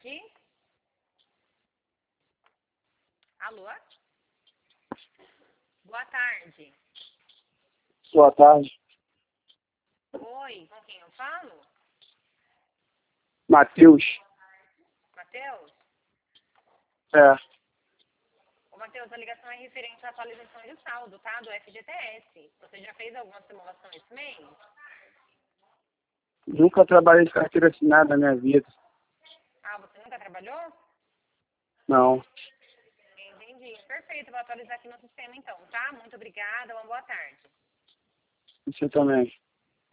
tarde. Alô? Boa tarde. Boa tarde. Oi, com quem eu falo? Matheus. Matheus? É. Ô, Matheus, a ligação é referente à atualização de saldo, tá? Do FGTS. Você já fez alguma simulação esse mês? Nunca trabalhei de carteira assinada na minha vida. Ah, você nunca trabalhou? Não. Entendi. Perfeito, vou atualizar aqui no sistema então, tá? Muito obrigada, uma boa tarde. Você também.